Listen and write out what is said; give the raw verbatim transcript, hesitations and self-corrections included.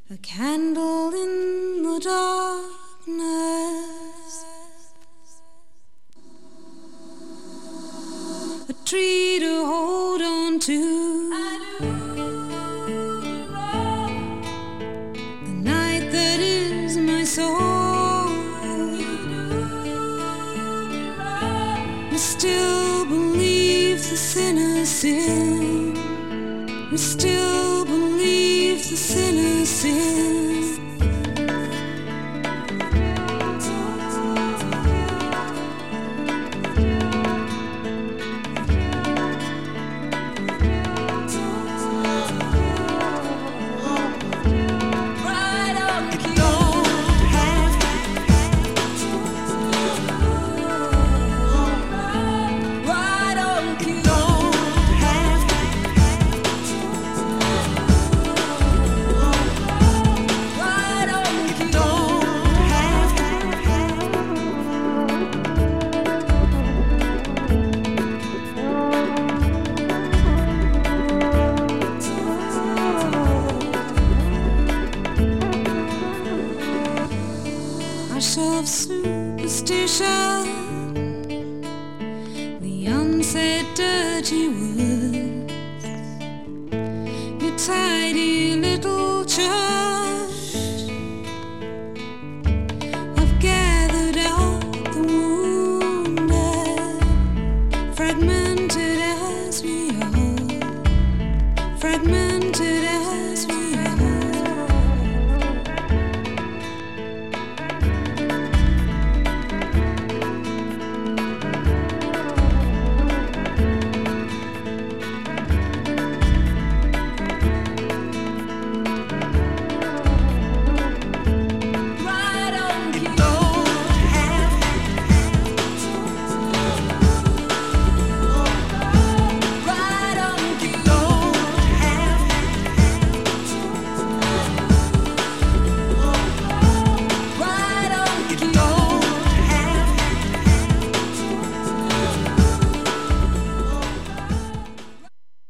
A candle in the darkness, a tree to hold on to, the night that is my soul. We still believe the sinner's sin. We still believe the sinner's sin. Of superstition, the unsaid dirty word.